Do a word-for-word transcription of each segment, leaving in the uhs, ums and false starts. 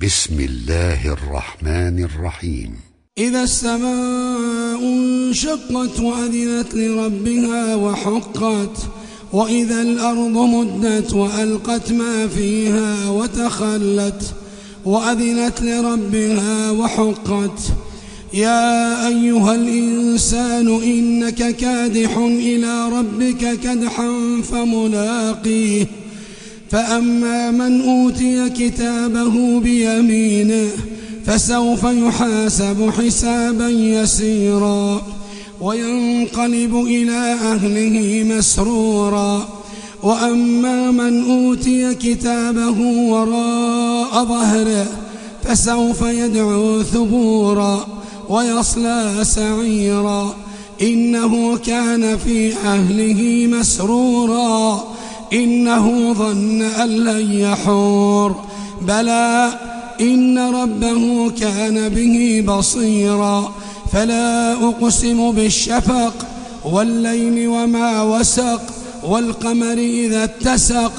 بسم الله الرحمن الرحيم. إذا السماء انشقت وأذنت لربها وحقت، وإذا الأرض مدت وألقت ما فيها وتخلت وأذنت لربها وحقت. يا أيها الإنسان إنك كادح إلى ربك كدحا فملاقيه، فأما من أوتي كتابه بيمينه فسوف يحاسب حسابا يسيرا وينقلب إلى أهله مسرورا. وأما من أوتي كتابه وراء ظهره فسوف يدعو ثبورا ويصلى سعيرا، إنه كان في أهله مسرورا إنه ظن أن لن يحور. بلى إن ربه كان به بصيرا. فلا أقسم بالشفق والليل وما وسق والقمر إذا اتسق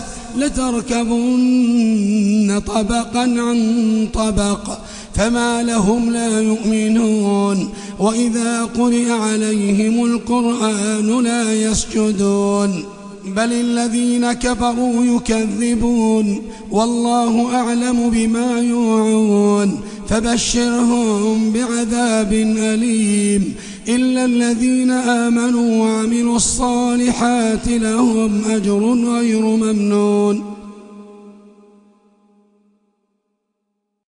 لتركبن طبقا عن طبق فما لهم لا يؤمنون. وإذا قرئ عليهم القرآن لا يسجدون، بل الذين كفروا يكذبون والله أعلم بما يوعون. فبشرهم بعذاب أليم إلا الذين آمنوا وعملوا الصالحات لهم أجر غير ممنون.